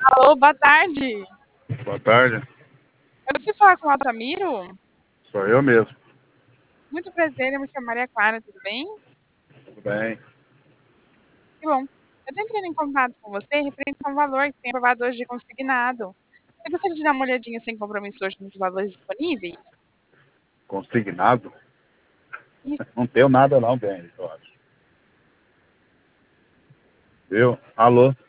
Alô, boa tarde. Boa tarde, Eu preciso falar com o Altamiro? sou eu mesmo. Muito prazer, eu me chamo Maria Clara, tudo bem? Tudo bem? Que bom. Eu tô entrando em contato com você referente a um valor que tem aprovado hoje de consignado. Você gostaria de dar uma olhadinha sem compromisso hoje nos valores disponíveis? Consignado? Isso. Não tenho nada não, bem, eu acho. Viu? Alô?